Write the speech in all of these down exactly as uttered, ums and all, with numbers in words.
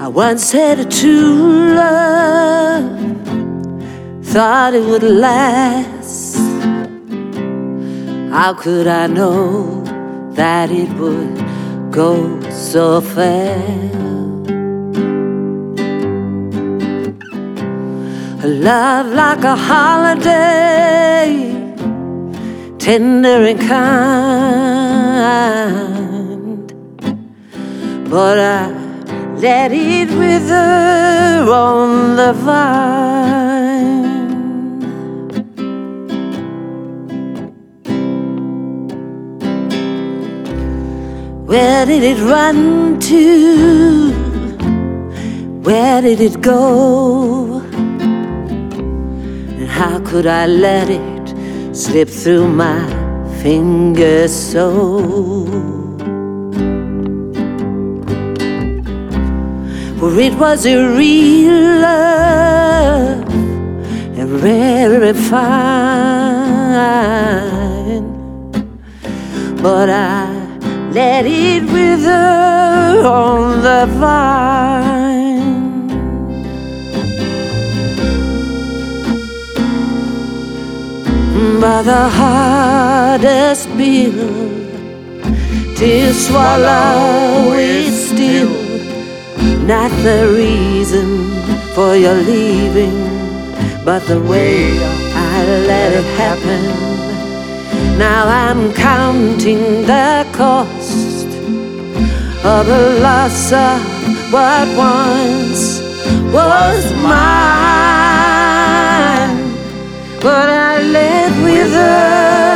I once had a true love, thought it would last. How could I know that it would go so fast? A love like a holiday, tender and kind, but I let it wither on the vine. Where did it run to? Where did it go? And how could I let it slip through my fingers so? For it was a real love, and rare and fine, but I let it wither on the vine. By the hardest bill, to swallow it still, not the reason for your leaving, but the way I let it happen. Now I'm counting the cost of the loss of what once was mine, but I let wither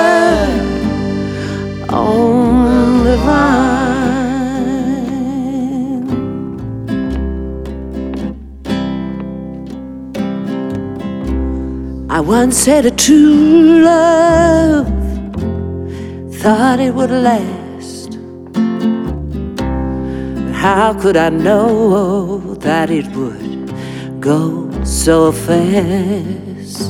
on the vine. I once had a true love, thought it would last. But how could I know that it would go so fast?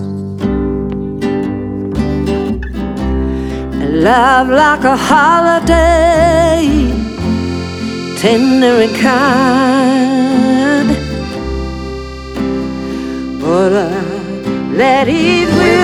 A love like a holiday, tender and kind, but I let it wither